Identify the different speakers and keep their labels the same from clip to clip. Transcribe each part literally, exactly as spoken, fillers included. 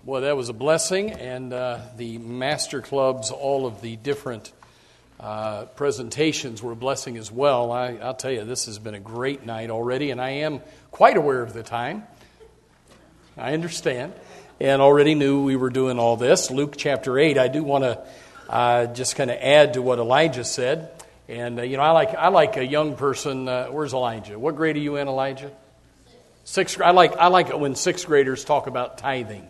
Speaker 1: Boy, that was a blessing, and uh, the Master Clubs, all of the different uh, presentations were a blessing as well. I, I'll tell you, this has been a great night already, and I am quite aware of the time. I understand, and already knew we were doing all this. Luke chapter eight, I do want to uh, just kind of add to what Elijah said. And, uh, you know, I like I like a young person. Uh, where's Elijah? What grade are you in, Elijah? Sixth. I like I like it when sixth graders talk about tithing.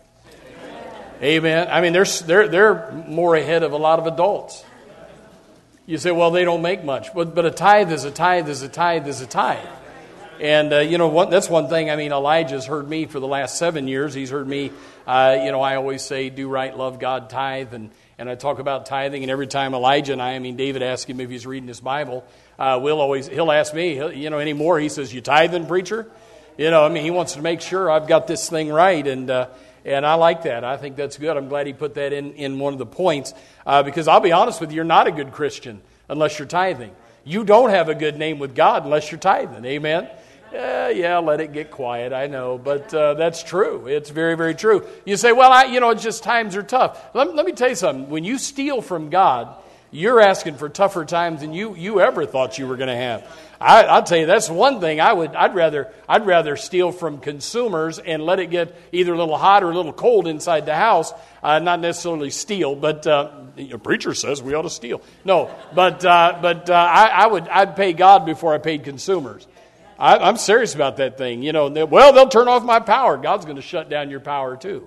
Speaker 1: Amen. I mean, they're, they're, they're more ahead of a lot of adults. You say, well, they don't make much. But, but a tithe is a tithe is a tithe is a tithe. And, uh, you know, what, that's one thing. I mean, Elijah's heard me for the last seven years. He's heard me, uh, you know, I always say, do right, love God, tithe. And, and I talk about tithing. And every time Elijah and I, I mean, David asks him if he's reading his Bible. Uh, we'll always, he'll ask me, he'll, you know, anymore. He says, you tithing, preacher? You know, I mean, he wants to make sure I've got this thing right. And, uh, And I like that. I think that's good. I'm glad he put that in, in one of the points. Uh, because I'll be honest with you, you're not a good Christian unless you're tithing. You don't have a good name with God unless you're tithing. Amen? Uh, yeah, let it get quiet. I know. But uh, that's true. It's very, very true. You say, well, I, you know, it's just times are tough. Let, let me tell you something. When you steal from God, you're asking for tougher times than you, you ever thought you were going to have. I, I'll tell you, that's one thing I would. I'd rather. I'd rather steal from consumers and let it get either a little hot or a little cold inside the house. Uh, not necessarily steal, but uh, the preacher says we ought to steal. No, but uh, but uh, I, I would. I'd pay God before I paid consumers. I, I'm serious about that thing. You know, they, well, they'll turn off my power. God's going to shut down your power too.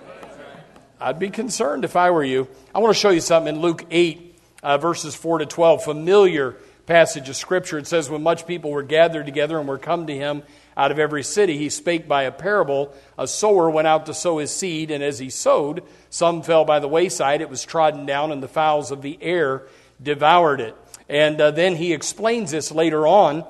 Speaker 1: I'd be concerned if I were you. I want to show you something in Luke eight, uh, verses four to twelve. Familiar passage of Scripture. It says, when much people were gathered together and were come to him out of every city, he spake by a parable. A sower went out to sow his seed, and as he sowed, some fell by the wayside. It was trodden down, and the fowls of the air devoured it. And uh, then he explains this later on,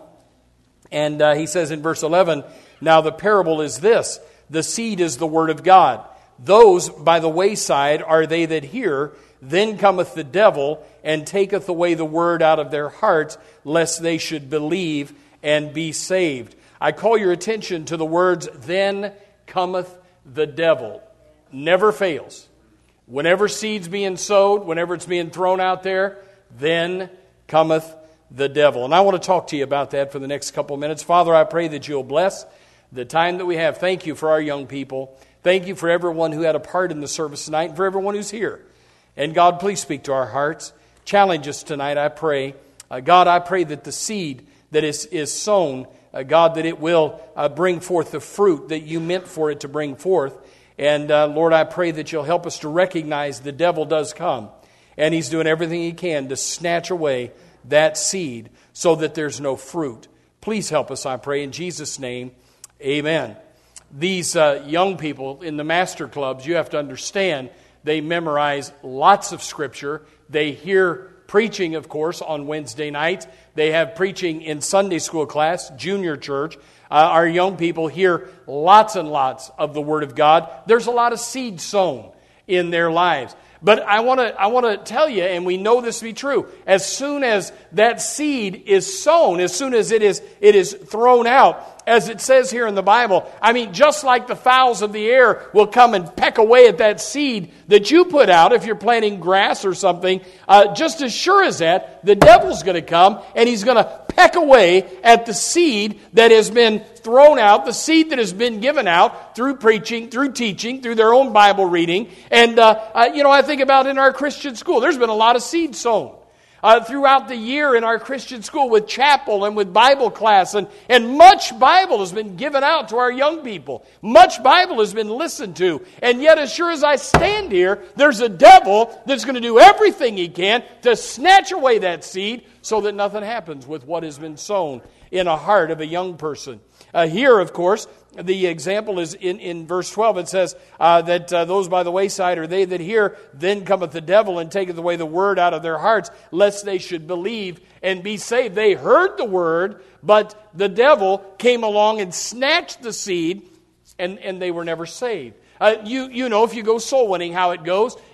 Speaker 1: and uh, he says in verse eleven, now the parable is this, the seed is the word of God. Those by the wayside are they that hear. Then cometh the devil, and taketh away the word out of their hearts, lest they should believe and be saved. I call your attention to the words, then cometh the devil. Never fails. Whenever seed's being sowed, whenever it's being thrown out there, then cometh the devil. And I want to talk to you about that for the next couple of minutes. Father, I pray that you'll bless the time that we have. Thank you for our young people. Thank you for everyone who had a part in the service tonight, and for everyone who's here. And God, please speak to our hearts. Challenge us tonight, I pray. Uh, God, I pray that the seed that is, is sown, uh, God, that it will uh, bring forth the fruit that you meant for it to bring forth. And uh, Lord, I pray that you'll help us to recognize the devil does come. And he's doing everything he can to snatch away that seed so that there's no fruit. Please help us, I pray. In Jesus' name, amen. These uh, young people in the master clubs, you have to understand, they memorize lots of Scripture. They hear preaching, of course, on Wednesday nights. They have preaching in Sunday school class, junior church. Uh, our young people hear lots and lots of the Word of God. There's a lot of seed sown in their lives. But I want to I want to tell you, and we know this to be true, as soon as that seed is sown, as soon as it is it is thrown out, as it says here in the Bible, I mean, just like the fowls of the air will come and peck away at that seed that you put out if you're planting grass or something, uh, just as sure as that, the devil's going to come and he's going to peck away at the seed that has been thrown out, the seed that has been given out through preaching, through teaching, through their own Bible reading. And, uh, uh, you know, I think about in our Christian school, there's been a lot of seed sown. Uh, throughout the year in our Christian school with chapel and with Bible class. And, and much Bible has been given out to our young people. Much Bible has been listened to. And yet, as sure as I stand here, there's a devil that's going to do everything he can to snatch away that seed so that nothing happens with what has been sown in a heart of a young person. Uh, here, of course, the example is in, in verse twelve. It says uh, that uh, those by the wayside are they that hear, then cometh the devil and taketh away the word out of their hearts, lest they should believe and be saved. They heard the word, but the devil came along and snatched the seed, and, and they were never saved. Uh, you you know, if you go soul winning, how it goes.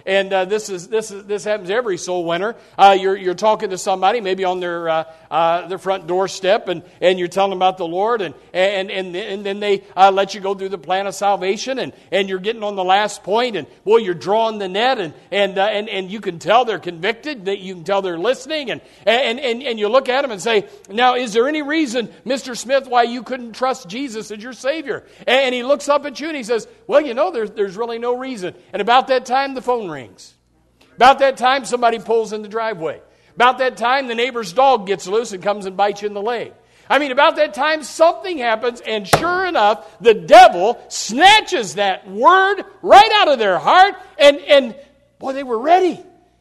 Speaker 1: and uh, this is this is this happens every soul winner. Uh, you're you're talking to somebody, maybe on their uh, uh, their front doorstep, and, and you're telling them about the Lord, and and and, and then they uh, let you go through the plan of salvation, and, and you're getting on the last point, and boy, you're drawing the net, and and uh, and and you can tell they're convicted, that you can tell they're listening, and and and and you look at them and say, now, is there any reason, Mister Smith, why you couldn't trust Jesus as your Savior? And, and he looks up at you and he says, well, you know, there's there's really no reason. And about that time, the phone rings. About that time, somebody pulls in the driveway. About that time, the neighbor's dog gets loose and comes and bites you in the leg. I mean, about that time, something happens, and sure enough, the devil snatches that word right out of their heart, and, and boy, they were ready.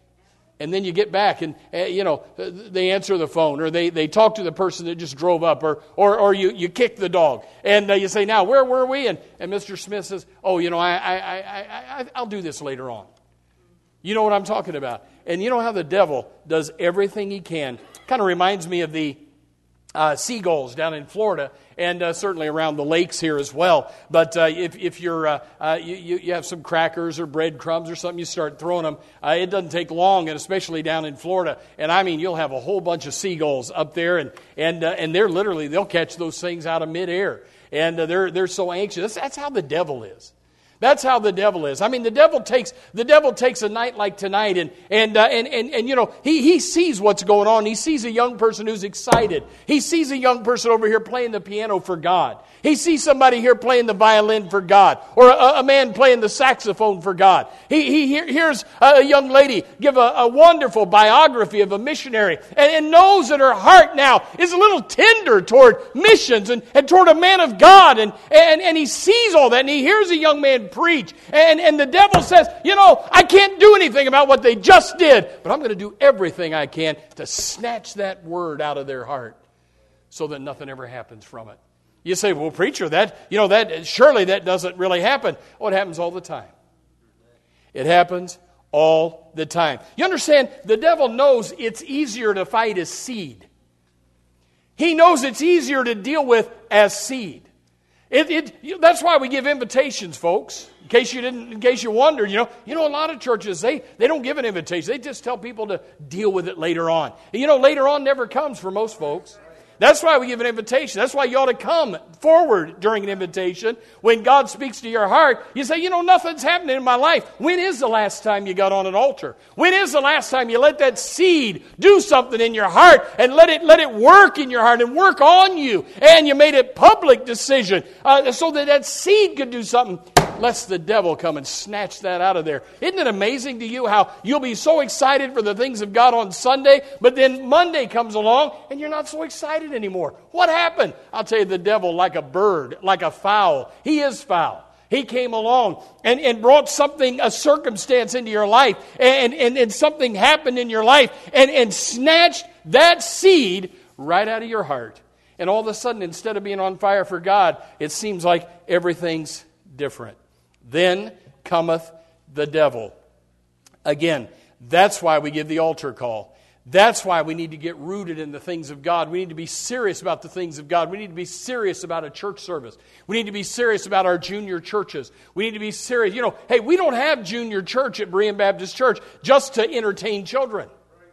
Speaker 1: And then you get back and, uh, you know, they answer the phone, or they, they talk to the person that just drove up, or or, or you, you kick the dog. And uh, you say, now, where were we? And, and Mister Smith says, oh, you know, I, I, I, I, I'll do this later on. You know what I'm talking about. And you know how the devil does everything he can. Kind of reminds me of the uh, seagulls down in Florida, and uh, certainly around the lakes here as well. But uh, if, if you're uh, uh, you, you have some crackers or breadcrumbs or something, you start throwing them. Uh, it doesn't take long, and especially down in Florida. And I mean, you'll have a whole bunch of seagulls up there, and and uh, and they're literally they'll catch those things out of midair, and uh, they're they're so anxious. That's how the devil is. That's how the devil is. I mean, the devil takes the devil takes a night like tonight, and and uh, and, and and you know he he sees what's going on. He sees a young person who's excited. He sees a young person over here playing the piano for God. He sees somebody here playing the violin for God, or a, a man playing the saxophone for God. He he hear, hears a young lady give a, a wonderful biography of a missionary, and, and knows that her heart now is a little tender toward missions and, and toward a man of God, and and and he sees all that, and he hears a young man preach, and, and the devil says, you know, I can't do anything about what they just did, but I'm going to do everything I can to snatch that word out of their heart so that nothing ever happens from it. You say, well, preacher, that, you know, that surely that doesn't really happen. Oh, it happens all the time. It happens all the time. You understand, the devil knows it's easier to fight as seed. He knows it's easier to deal with as seed. It, it, that's why we give invitations, folks. In case you didn't, in case you wondered, you know, you know, a lot of churches they they don't give an invitation. They just tell people to deal with it later on. And you know, later on never comes for most folks. That's why we give an invitation. That's why you ought to come forward during an invitation. When God speaks to your heart, you say, you know, nothing's happening in my life. When is the last time you got on an altar? When is the last time you let that seed do something in your heart and let it let it work in your heart and work on you? And you made a public decision uh, so that that seed could do something. Lest the devil come and snatch that out of there. Isn't it amazing to you how you'll be so excited for the things of God on Sunday, but then Monday comes along and you're not so excited anymore? What happened? I'll tell you, the devil, like a bird, like a fowl, he is foul. He came along and, and brought something, a circumstance into your life, and, and, and something happened in your life, and, and snatched that seed right out of your heart. And all of a sudden, instead of being on fire for God, it seems like everything's different. Then cometh the devil. Again, that's why we give the altar call. That's why we need to get rooted in the things of God. We need to be serious about the things of God. We need to be serious about a church service. We need to be serious about our junior churches. We need to be serious. You know, hey, we don't have junior church at Berean Baptist Church just to entertain children.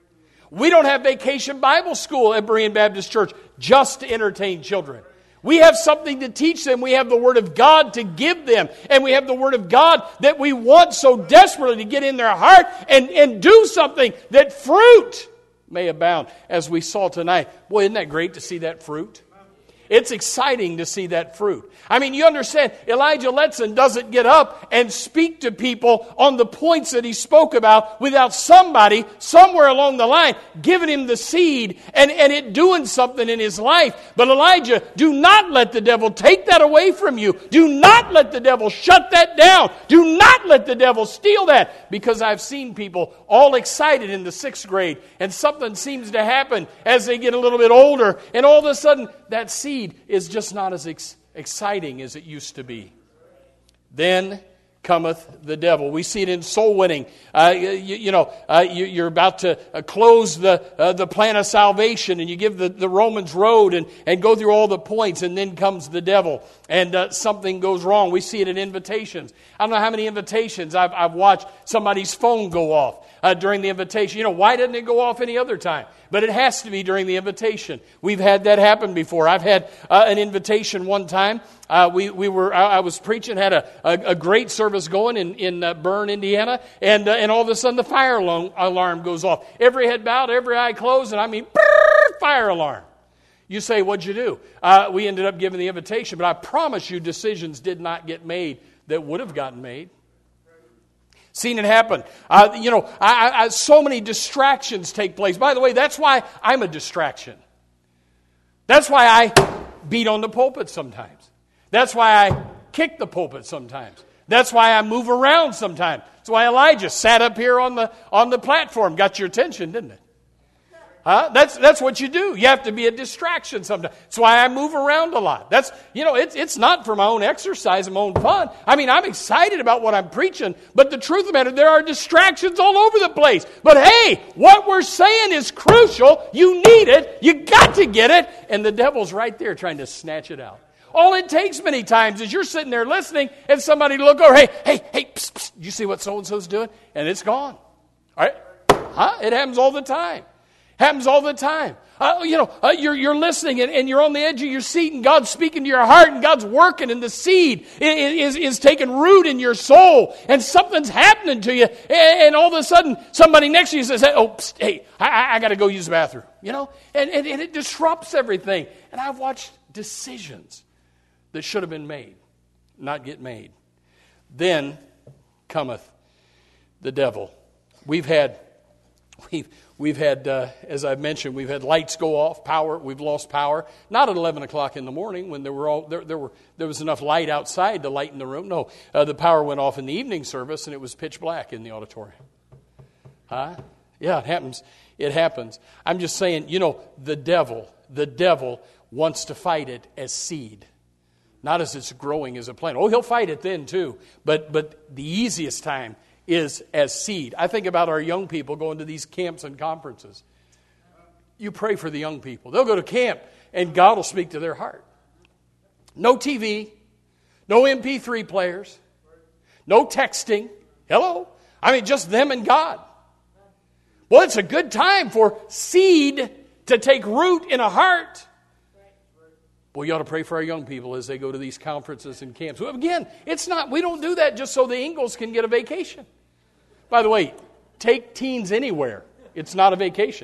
Speaker 1: We don't have vacation Bible school at Berean Baptist Church just to entertain children. We have something to teach them. We have the Word of God to give them. And we have the Word of God that we want so desperately to get in their heart and, and do something that fruit may abound. As we saw tonight. Boy, isn't that great to see that fruit? It's exciting to see that fruit. I mean, you understand, Elijah Letson doesn't get up and speak to people on the points that he spoke about without somebody somewhere along the line giving him the seed and, and it doing something in his life. But Elijah, do not let the devil take that away from you. Do not let the devil shut that down. Do not let the devil steal that. Because I've seen people all excited in the sixth grade and something seems to happen as they get a little bit older, and all of a sudden that seed is just not as ex- exciting as it used to be. Then cometh the devil. We see it in soul winning. Uh, you, you know, uh, you, you're about to uh, close the uh, the plan of salvation, and you give the, the Romans road and, and go through all the points, and then comes the devil, and uh, something goes wrong. We see it in invitations. I don't know how many invitations I've, I've watched somebody's phone go off uh, during the invitation. You know, why doesn't it go off any other time? But it has to be during the invitation. We've had that happen before. I've had uh, an invitation one time. Uh, we we were I, I was preaching, had a, a, a great service going in in uh, Bern, Indiana, and uh, and all of a sudden the fire alarm, alarm goes off. Every head bowed, every eye closed, and I mean, brrr, fire alarm. You say, what'd you do? Uh, we ended up giving the invitation, but I promise you, decisions did not get made that would have gotten made. Seen it happen. Uh, you know, I, I, so many distractions take place. By the way, that's why I'm a distraction. That's why I beat on the pulpit sometimes. That's why I kick the pulpit sometimes. That's why I move around sometimes. That's why Elijah sat up here on the on the platform. Got your attention, didn't it? Huh? That's that's what you do. You have to be a distraction sometimes. That's why I move around a lot. That's you know, it's it's not for my own exercise and my own fun. I mean, I'm excited about what I'm preaching, but the truth of the matter, there are distractions all over the place. But hey, what we're saying is crucial. You need it. You got to get it, and the devil's right there trying to snatch it out. All it takes many times is you're sitting there listening, and somebody look over, hey, hey, hey, psst, psst, you see what so and so's doing, and it's gone. All right, huh? It happens all the time. Happens all the time. Uh, you know, uh, you're you're listening and, and you're on the edge of your seat, and God's speaking to your heart, and God's working, and the seed is, is, is taking root in your soul, and something's happening to you, and, and all of a sudden somebody next to you says, oh, psst, hey, I, I got to go use the bathroom, you know, and, and, and it disrupts everything. And I've watched decisions that should have been made not get made. Then cometh the devil. We've had, we've We've had, uh, as I've mentioned, we've had lights go off, power. We've lost power. Not at eleven o'clock in the morning when there were all there, there were there was enough light outside to lighten the room. No, uh, the power went off in the evening service, and it was pitch black in the auditorium. Huh? Yeah, it happens. It happens. I'm just saying, you know, the devil, the devil wants to fight it as seed, not as it's growing as a plant. Oh, he'll fight it then too. But but the easiest time is as seed. I think about our young people going to these camps and conferences. You pray for the young people. They'll go to camp, and God will speak to their heart. No T V, no M P three players, no texting. Hello? I mean, just them and God. Well, it's a good time for seed to take root in a heart. Well, you ought to pray for our young people as they go to these conferences and camps. Well, again, it's not, we don't do that just so the Ingalls can get a vacation. By the way, take teens anywhere. It's not a vacation.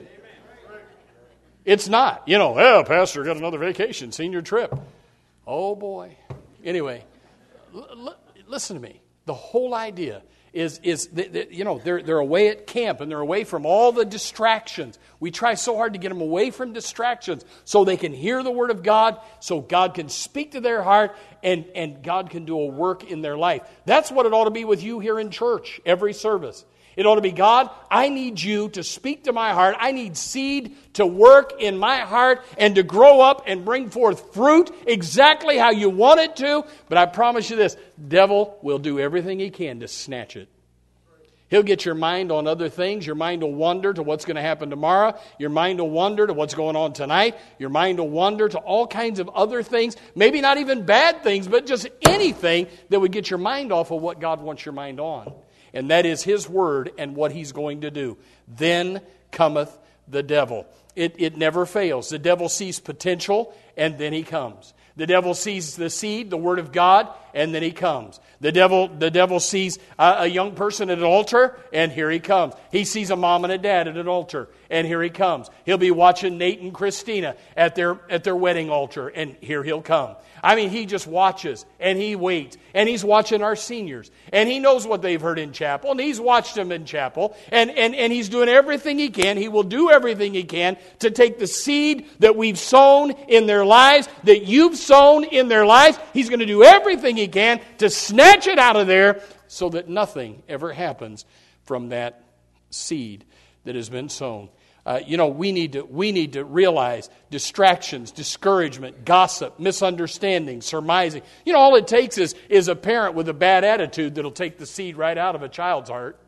Speaker 1: It's not. You know, well, Pastor, got another vacation, senior trip. Oh, boy. Anyway, l- l- listen to me. The whole idea is, is that, that, you know, they're, they're away at camp, and they're away from all the distractions. We try so hard to get them away from distractions so they can hear the Word of God, so God can speak to their heart, and, and God can do a work in their life. That's what it ought to be with you here in church, every service. It ought to be, God, I need you to speak to my heart. I need seed to work in my heart and to grow up and bring forth fruit exactly how you want it to. But I promise you this, devil will do everything he can to snatch it. He'll get your mind on other things. Your mind will wander to what's going to happen tomorrow. Your mind will wander to what's going on tonight. Your mind will wander to all kinds of other things. Maybe not even bad things, but just anything that would get your mind off of what God wants your mind on. And that is His Word and what He's going to do. Then cometh the devil. It, it never fails. The devil sees potential, and then he comes. The devil sees the seed, the Word of God, and then he comes. The devil, the devil sees a, a young person at an altar, and here he comes. He sees a mom and a dad at an altar, and here he comes. He'll be watching Nate and Christina at their at their wedding altar, and here he'll come. I mean, he just watches, and he waits, and he's watching our seniors, and he knows what they've heard in chapel, and he's watched them in chapel, and, and, and he's doing everything he can. He will do everything he can to take the seed that we've sown in their lives, that you've sown in their lives. He's going to do everything he can to snatch it out of there so that nothing ever happens from that seed that has been sown. Uh, you know, we need to we need to realize distractions, discouragement, gossip, misunderstanding, surmising. You know, all it takes is is a parent with a bad attitude that'll take the seed right out of a child's heart.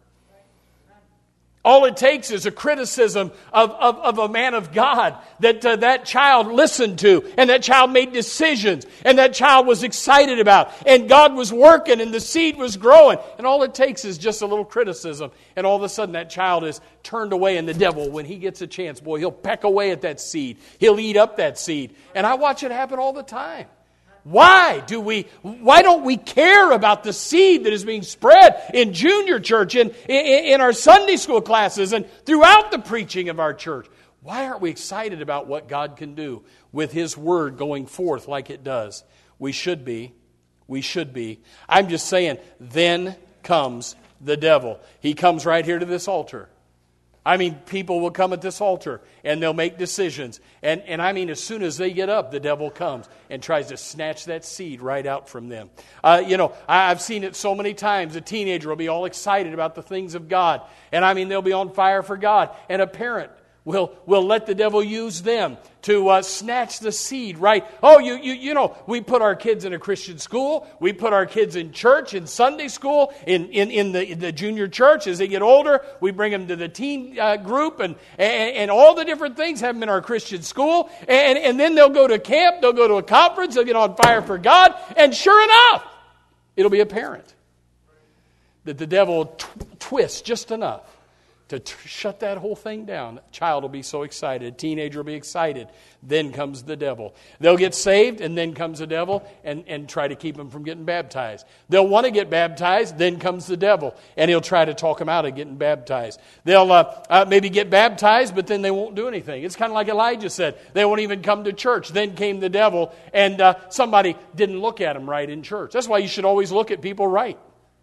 Speaker 1: All it takes is a criticism of, of, of a man of God that uh, that child listened to, and that child made decisions, and that child was excited about, and God was working, and the seed was growing. And all it takes is just a little criticism, and all of a sudden that child is turned away, and the devil, when he gets a chance, boy, he'll peck away at that seed. He'll eat up that seed. And I watch it happen all the time. Why do we, why don't we care about the seed that is being spread in junior church, in, in, in our Sunday school classes, and throughout the preaching of our church? Why aren't we excited about what God can do with His Word going forth like it does? We should be. We should be. I'm just saying, then comes the devil. He comes right here to this altar. I mean, people will come at this altar and they'll make decisions. And, and I mean, as soon as they get up, the devil comes and tries to snatch that seed right out from them. Uh, you know, I, I've seen it so many times. A teenager will be all excited about the things of God. And I mean, they'll be on fire for God. And a parent will will let the devil use them to uh, snatch the seed, right? Oh, you, you you know, we put our kids in a Christian school. We put our kids in church, in Sunday school, in, in, in, the, in the junior church. As they get older, we bring them to the teen uh, group and, and, and all the different things have them in our Christian school. And, and then they'll go to camp, they'll go to a conference, they'll get on fire for God. And sure enough, it'll be apparent that the devil tw- twists just enough to t- shut that whole thing down. A child will be so excited. A teenager will be excited. Then comes the devil. They'll get saved, and then comes the devil, and, and try to keep them from getting baptized. They'll want to get baptized, then comes the devil, and he'll try to talk them out of getting baptized. They'll uh, uh, maybe get baptized, but then they won't do anything. It's kind of like Elijah said. They won't even come to church. Then came the devil, and uh, somebody didn't look at them right in church. That's why you should always look at people right.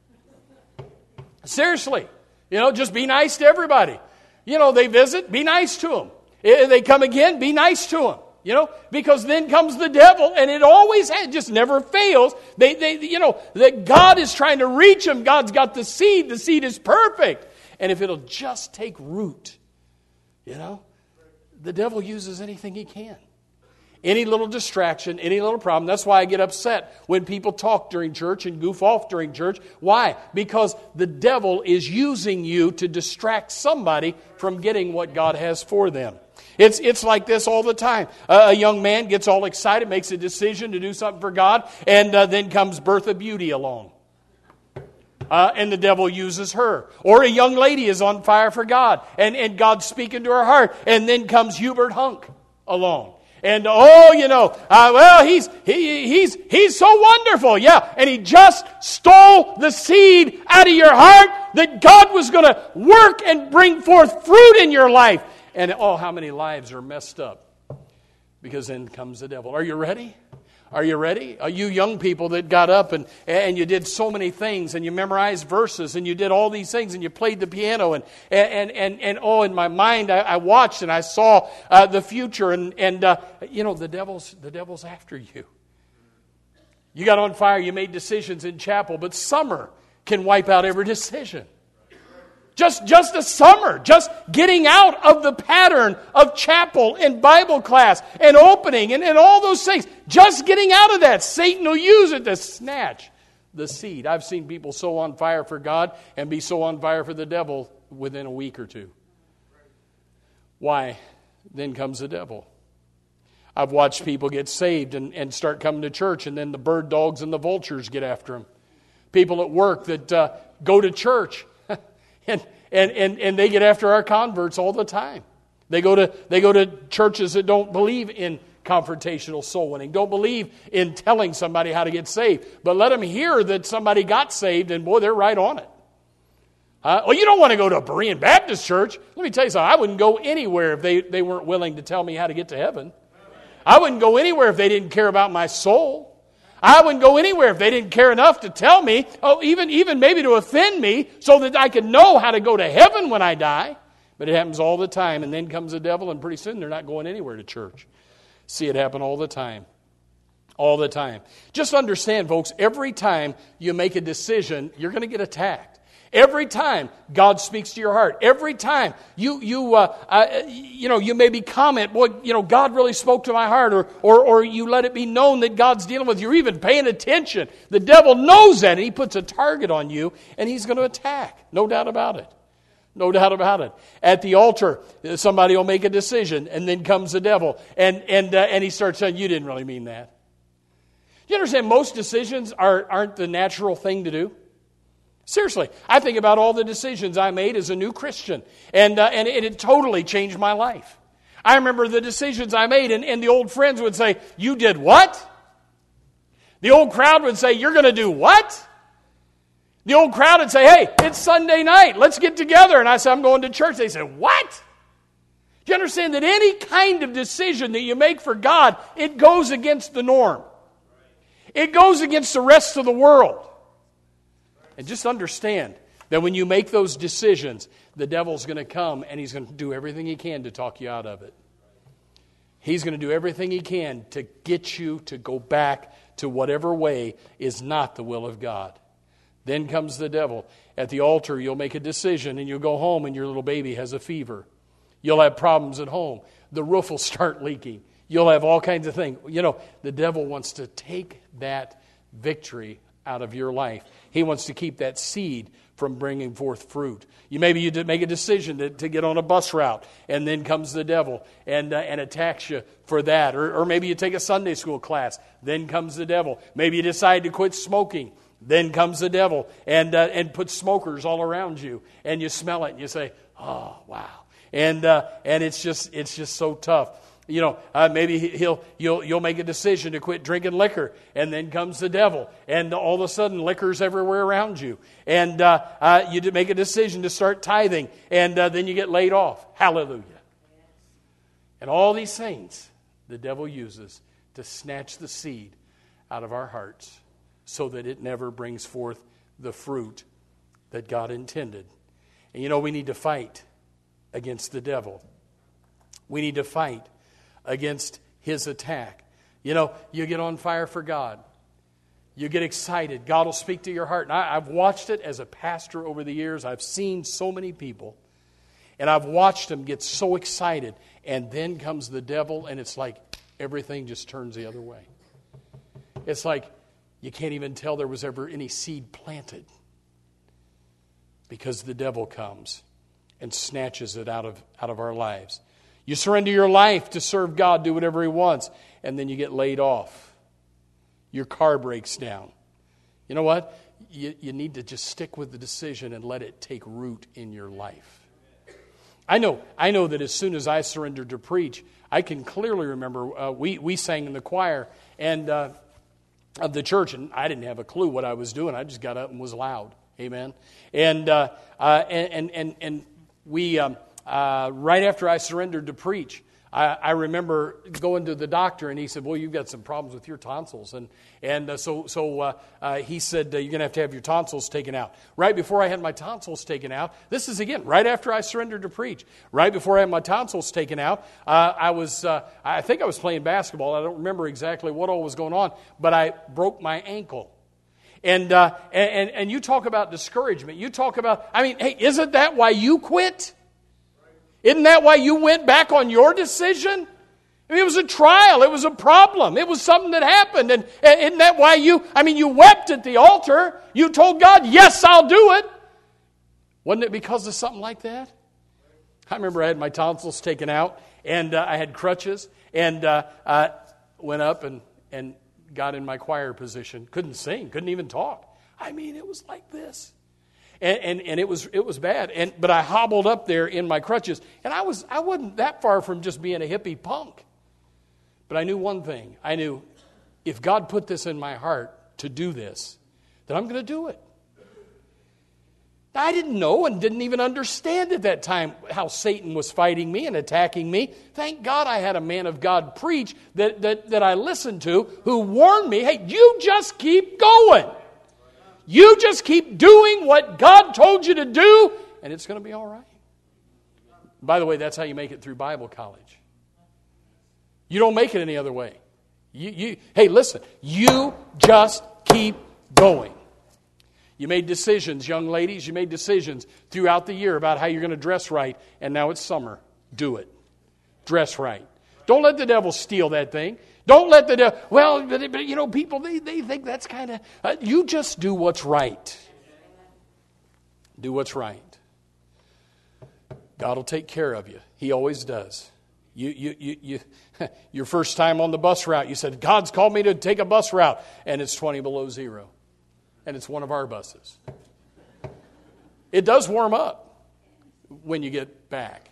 Speaker 1: Seriously. You know, just be nice to everybody. You know, they visit, be nice to them. If they come again, be nice to them. You know, because then comes the devil, and it always has, just never fails. They, they, you know, that God is trying to reach them. God's got the seed. The seed is perfect. And if it'll just take root, you know, the devil uses anything he can. Any little distraction, any little problem. That's why I get upset when people talk during church and goof off during church. Why? Because the devil is using you to distract somebody from getting what God has for them. It's it's like this all the time. Uh, a young man gets all excited, makes a decision to do something for God, and uh, then comes Bertha Beauty along. Uh, and the devil uses her. Or a young lady is on fire for God, and, and God's speaking to her heart, and then comes Hubert Hunk along. And, oh, you know, uh, well, he's he, he's he's so wonderful, yeah. And he just stole the seed out of your heart that God was going to work and bring forth fruit in your life. And, oh, how many lives are messed up because then comes the devil. Are you ready? Are you ready? Are you young people that got up and, and you did so many things and you memorized verses and you did all these things and you played the piano and and and, and oh, in my mind I, I watched and I saw uh, the future and and uh, you know the devil's the devil's after you. You got on fire. You made decisions in chapel, but summer can wipe out every decision. Just, just a summer, just getting out of the pattern of chapel and Bible class and opening and, and all those things. Just getting out of that. Satan will use it to snatch the seed. I've seen people so on fire for God and be so on fire for the devil within a week or two. Why? Then comes the devil. I've watched people get saved and, and start coming to church, and then the bird dogs and the vultures get after them. People at work that uh, go to church. And, and and and they get after our converts all the time. They go to they go to churches that don't believe in confrontational soul winning, don't believe in telling somebody how to get saved. But let them hear that somebody got saved, and boy, they're right on it. Uh, well, you don't want to go to a Berean Baptist church. Let me tell you something. I wouldn't go anywhere if they, they weren't willing to tell me how to get to heaven. I wouldn't go anywhere if they didn't care about my soul. I wouldn't go anywhere if they didn't care enough to tell me, oh, even, even maybe to offend me so that I could know how to go to heaven when I die. But it happens all the time, and then comes the devil, and pretty soon they're not going anywhere to church. See it happen all the time. All the time. Just understand, folks, every time you make a decision, you're going to get attacked. Every time God speaks to your heart, every time you you uh, uh, you know you maybe comment, "Boy, you know God really spoke to my heart," or or or you let it be known that God's dealing with you. You're even paying attention. The devil knows that, and he puts a target on you, and he's going to attack. No doubt about it. No doubt about it. At the altar, somebody will make a decision, and then comes the devil, and and uh, and he starts saying, "You didn't really mean that." You understand? Most decisions are aren't the natural thing to do. Seriously, I think about all the decisions I made as a new Christian, and uh, and it, it totally changed my life. I remember the decisions I made, and, and the old friends would say, "You did what?" The old crowd would say, "You're going to do what?" The old crowd would say, "Hey, it's Sunday night. Let's get together." And I said, "I'm going to church." They said, "What?" Do you understand that any kind of decision that you make for God, it goes against the norm. It goes against the rest of the world. And just understand that when you make those decisions, the devil's going to come and he's going to do everything he can to talk you out of it. He's going to do everything he can to get you to go back to whatever way is not the will of God. Then comes the devil. At the altar, you'll make a decision and you'll go home and your little baby has a fever. You'll have problems at home. The roof will start leaking. You'll have all kinds of things. You know, the devil wants to take that victory out of your life. He wants to keep that seed from bringing forth fruit. You maybe you make a decision to, to get on a bus route, and then comes the devil and uh, and attacks you for that. Or, or maybe you take a Sunday school class, then comes the devil. Maybe you decide to quit smoking, then comes the devil and uh, and puts smokers all around you, and you smell it and you say, "Oh, wow!" And uh, and it's just it's just so tough. You know, uh, maybe he'll you'll you'll make a decision to quit drinking liquor, and then comes the devil, and all of a sudden liquor's everywhere around you, and uh, uh, you make a decision to start tithing, and uh, then you get laid off. Hallelujah! And all these things the devil uses to snatch the seed out of our hearts, so that it never brings forth the fruit that God intended. And you know, we need to fight against the devil. We need to fight against his attack. You know, you get on fire for God. You get excited. God will speak to your heart. And I, I've watched it as a pastor over the years. I've seen so many people. And I've watched them get so excited. And then comes the devil, and it's like everything just turns the other way. It's like you can't even tell there was ever any seed planted. Because the devil comes and snatches it out of, out of our lives. You surrender your life to serve God, do whatever He wants, and then you get laid off. Your car breaks down. You know what? You, you need to just stick with the decision and let it take root in your life. I know I know that as soon as I surrendered to preach, I can clearly remember uh, we, we sang in the choir and uh, of the church, and I didn't have a clue what I was doing. I just got up and was loud. Amen. And uh, uh, and, and, and, and we... Um, Uh, right after I surrendered to preach, I, I remember going to the doctor, and he said, "Well, you've got some problems with your tonsils." And and uh, so so uh, uh, he said, uh, "You're going to have to have your tonsils taken out." Right before I had my tonsils taken out, this is again right after I surrendered to preach. Right before I had my tonsils taken out, uh, I was uh, I think I was playing basketball. I don't remember exactly what all was going on, but I broke my ankle. And uh, and and you talk about discouragement. You talk about, I mean, hey, isn't that why you quit? Isn't that why you went back on your decision? I mean, it was a trial. It was a problem. It was something that happened. And, and isn't that why you, I mean, you wept at the altar. You told God, "Yes, I'll do it." Wasn't it because of something like that? I remember I had my tonsils taken out, and uh, I had crutches, and uh, I went up and, and got in my choir position. Couldn't sing, couldn't even talk. I mean, it was like this. And, and and it was it was bad. And but I hobbled up there in my crutches, and I was I wasn't that far from just being a hippie punk. But I knew one thing. I knew if God put this in my heart to do this, then I'm going to do it. I didn't know and didn't even understand at that time how Satan was fighting me and attacking me. Thank God I had a man of God preach that that, that I listened to who warned me, "Hey, you just keep going. You just keep doing what God told you to do, and it's going to be all right." By the way, that's how you make it through Bible college. You don't make it any other way. You, you, hey, listen, you just keep going. You made decisions, young ladies. You made decisions throughout the year about how you're going to dress right. And now it's summer. Do it. Dress right. Don't let the devil steal that thing. Don't let the devil, well, but, but you know, people, they, they think that's kind of, uh, you just do what's right. Do what's right. God will take care of you. He always does. You, you, you, you, your first time on the bus route, you said, God's called me to take a bus route. And it's twenty below zero. And it's one of our buses. It does warm up when you get back.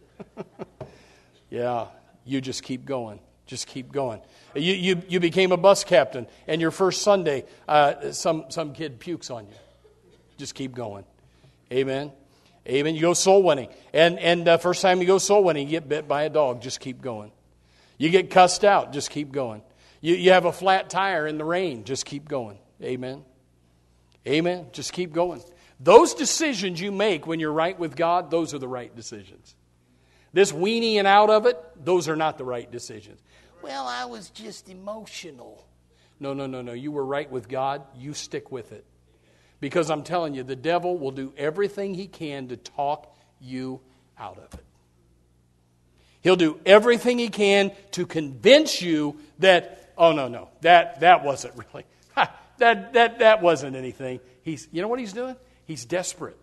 Speaker 1: Yeah, you just keep going. Just keep going. You, you, you became a bus captain, and your first Sunday, uh, some, some kid pukes on you. Just keep going. Amen. Amen. You go soul winning. And, and uh, first time you go soul winning, you get bit by a dog. Just keep going. You get cussed out. Just keep going. You, you have a flat tire in the rain. Just keep going. Amen. Amen. Just keep going. Those decisions you make when you're right with God, those are the right decisions. This weaning out of it, those are not the right decisions. Well, I was just emotional. No, no, no, no. You were right with God. You stick with it. Because I'm telling you, the devil will do everything he can to talk you out of it. He'll do everything he can to convince you that, oh, no, no, that, that wasn't really, ha, that, that, that wasn't anything. He's, you know what he's doing? He's desperate.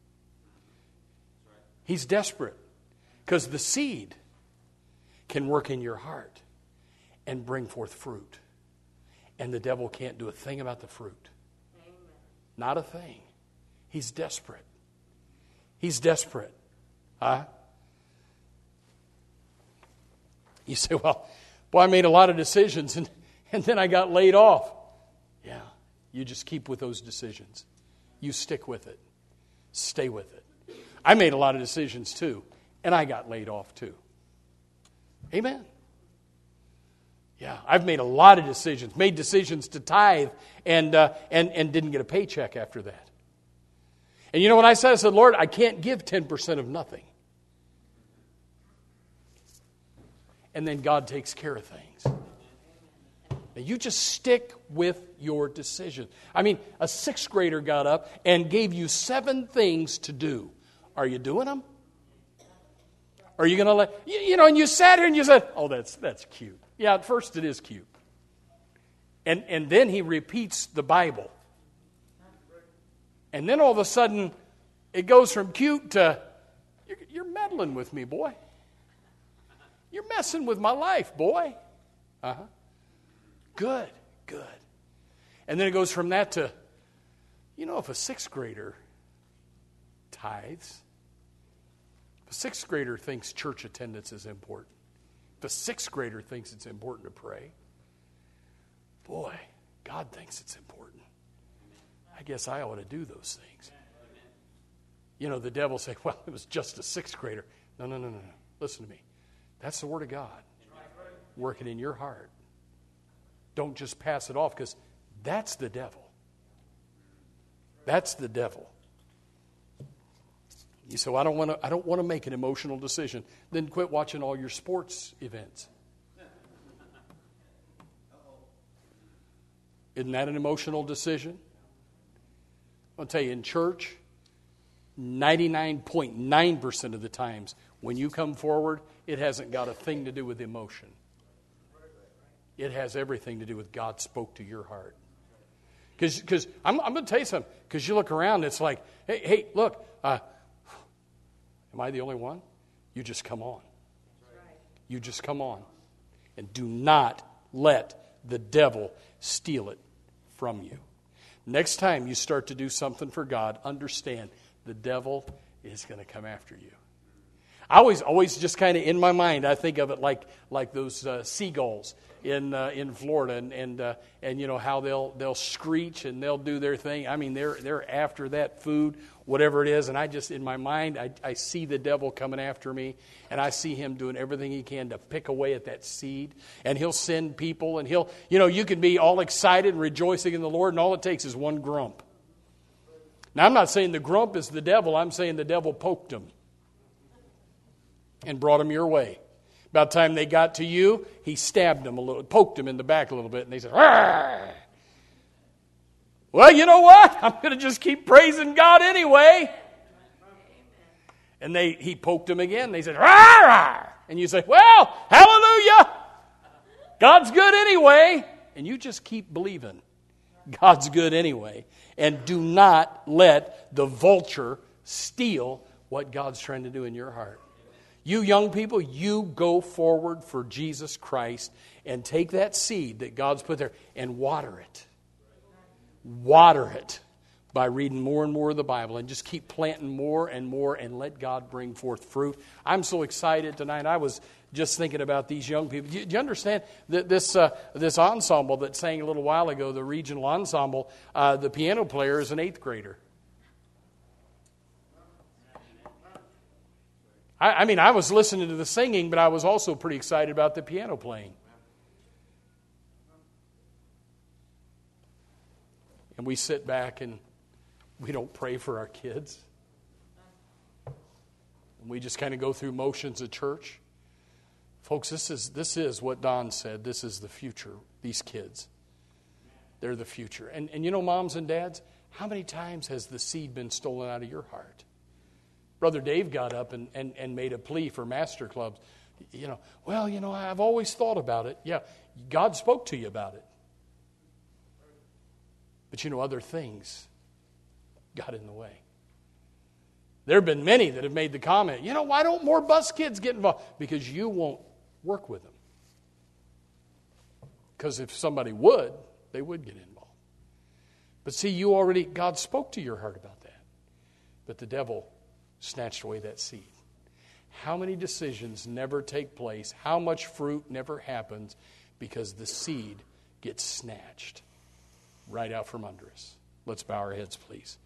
Speaker 1: He's desperate. Because the seed can work in your heart and bring forth fruit. And the devil can't do a thing about the fruit. Amen. Not a thing. He's desperate. He's desperate. Huh? You say, well, boy, I made a lot of decisions and, and then I got laid off. Yeah, you just keep with those decisions. You stick with it. Stay with it. I made a lot of decisions too, and I got laid off too. Amen. Yeah, I've made a lot of decisions, made decisions to tithe and, uh, and, and didn't get a paycheck after that. And you know what I said? I said, Lord, I can't give ten percent of nothing. And then God takes care of things. Now you just stick with your decision. I mean, a sixth grader got up and gave you seven things to do. Are you doing them? Are you going to let, you, you know, and you sat here and you said, oh, that's that's cute. Yeah, at first it is cute. And, and then he repeats the Bible. And then all of a sudden, it goes from cute to, you're, you're meddling with me, boy. You're messing with my life, boy. Uh-huh. Good, good. And then it goes from that to, you know, if a sixth grader tithes, if a sixth grader thinks church attendance is important, if a sixth grader thinks it's important to pray, boy, God thinks it's important. I guess I ought to do those things. You know, the devil say, well, it was just a sixth grader. No, no, no, no, no. Listen to me. That's the Word of God working in your heart. Don't just pass it off, because that's the devil. That's the devil. You say, well, I don't want to I don't want to make an emotional decision. Then quit watching all your sports events. Isn't that an emotional decision? I'll tell you, in church, ninety-nine point nine percent of the times when you come forward, it hasn't got a thing to do with emotion. It has everything to do with God spoke to your heart. Because I'm, I'm going to tell you something. Because you look around, it's like, hey, hey, look, uh, am I the only one? You just come on. You just come on. And do not let the devil steal it from you. Next time you start to do something for God, understand the devil is going to come after you. I always, always just kind of in my mind, I think of it like like those uh, seagulls in uh, in Florida, and and uh, and you know how they'll they'll screech and they'll do their thing. I mean, they're they're after that food, whatever it is, and I just in my mind, I, I see the devil coming after me, and I see him doing everything he can to pick away at that seed, and he'll send people, and he'll you know you can be all excited and rejoicing in the Lord, and all it takes is one grump. Now, I'm not saying the grump is the devil. I'm saying the devil poked him and brought him your way. About the time they got to you, he stabbed him a little, poked him in the back a little bit, and they said, "Argh!" Well, you know what? I'm going to just keep praising God anyway. And they he poked him again. They said, rah, rah. And you say, well, hallelujah. God's good anyway. And you just keep believing God's good anyway. And do not let the vulture steal what God's trying to do in your heart. You young people, you go forward for Jesus Christ and take that seed that God's put there and water it. Water it by reading more and more of the Bible and just keep planting more and more and let God bring forth fruit. I'm so excited tonight. I was just thinking about these young people. Do you, do you understand that this uh, this ensemble that sang a little while ago, the regional ensemble, uh, the piano player is an eighth grader. I, I mean, I was listening to the singing, but I was also pretty excited about the piano playing. And we sit back and we don't pray for our kids. And we just kind of go through motions of church. Folks, this is this is what Don said. This is the future. These kids. They're the future. And, and you know, moms and dads, how many times has the seed been stolen out of your heart? Brother Dave got up and, and, and made a plea for master clubs. You know, well, you know, I've always thought about it. Yeah, God spoke to you about it. But you know, other things got in the way. There have been many that have made the comment, you know, why don't more bus kids get involved? Because you won't work with them. Because if somebody would, they would get involved. But see, you already, God spoke to your heart about that. But the devil snatched away that seed. How many decisions never take place? How much fruit never happens because the seed gets snatched right out from under us? Let's bow our heads, please.